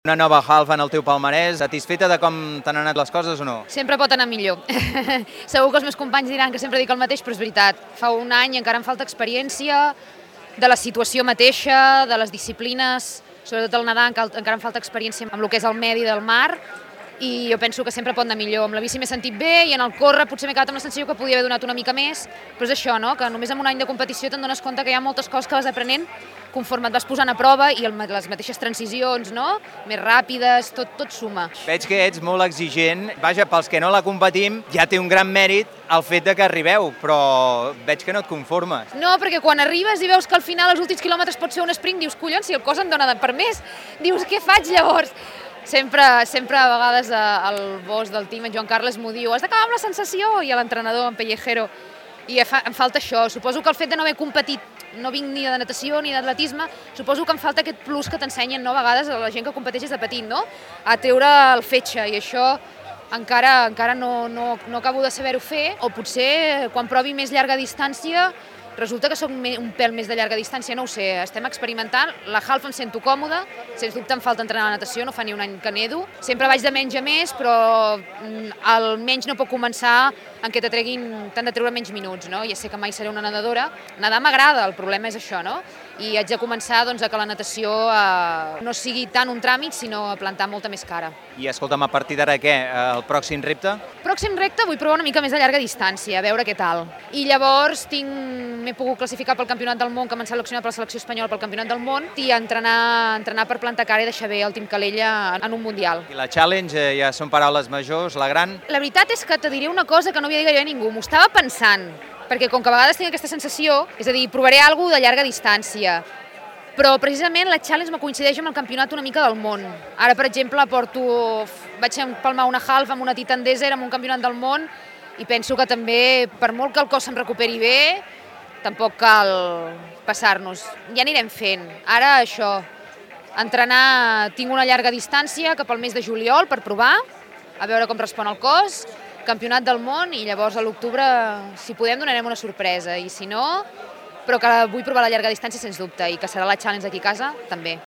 Una nova half en el teu palmarès, satisfeta de com t'han anat les coses o no? Sempre pot anar millor. Segur que els meus companys diran que sempre dic el mateix, però és veritat. Fa un any encara em falta experiència de la situació mateixa, de les disciplines, sobretot el nedar encara em falta experiència amb el que és el medi del mar, i jo penso que sempre pot anar millor. Amb la bici m'he sentit bé i en el córrer potser m'he quedat amb la sensació que podia haver donat una mica més, però és això, no? Que només amb un any de competició te'n dones compte que hi ha moltes coses que vas aprenent conforme et vas posant a prova i les mateixes transicions, no? Més ràpides, tot suma. Veig que ets molt exigent. Vaja, pels que no la competim, ja té un gran mèrit el fet de que arribeu, però veig que no et conformes. No, perquè quan arribes i veus que al final els últims quilòmetres pot ser un sprint, dius, collons, si el cos em dona per més, dius, què faig llavors? Sempre a vegades el boss del team, en Joan Carles, m'ho diu, has d'acabar amb la sensació, i l'entrenador, en Pellejero, i em falta això. Suposo que el fet de no haver competit, no vinc ni de natació ni d'atletisme, suposo que em falta aquest plus que t'ensenyen, no, a vegades a la gent que competeix des de petit, no? A treure el fetge, i això encara no acabo de saber-ho fer, o potser quan provi més llarga distància resulta que soc un pèl més de llarga distància, no ho sé, estem experimentant. La half em sento còmoda, sens dubte em falta entrenar a la natació, no fa ni un any que nedo. Sempre vaig de menys a més, però el menys no pot començar en què t'han de treure menys minuts, no? Ja sé que mai seré una nedadora. Nedar m'agrada, el problema és això, no? I haig de començar doncs, a que la natació no sigui tant un tràmit, sinó a plantar molta més cara. I escolta'm, a partir d'ara què? El pròxim repte? Pròxim repte vull provar una mica més de llarga distància, a veure què tal. I llavors m'he pogut classificar pel Campionat del Món, que m'han seleccionat per la selecció espanyola pel Campionat del Món, i entrenar per plantar cara i deixar bé el Team Calella en un Mundial. I la challenge ja són paraules majors, la gran? La veritat és que te diré una cosa que no havia dit gairebé ningú, m'ho estava pensant, perquè com que a vegades tinc aquesta sensació, és a dir, provaré alguna cosa de llarga distància, però precisament la challenge me coincideix amb el campionat una mica del món. Ara, per exemple, vaig empalmar una half amb una Titan Desert amb un campionat del món i penso que també, per molt que el cos se'm recuperi bé, tampoc cal passar-nos. Ja anirem fent. Ara això, entrenar, tinc una llarga distància cap al mes de juliol per provar, a veure com respon el cos, campionat del món, i llavors a l'octubre, si podem, donarem una sorpresa, i si no, però que vull provar la llarga distància sens dubte, i que serà la challenge aquí a casa, també.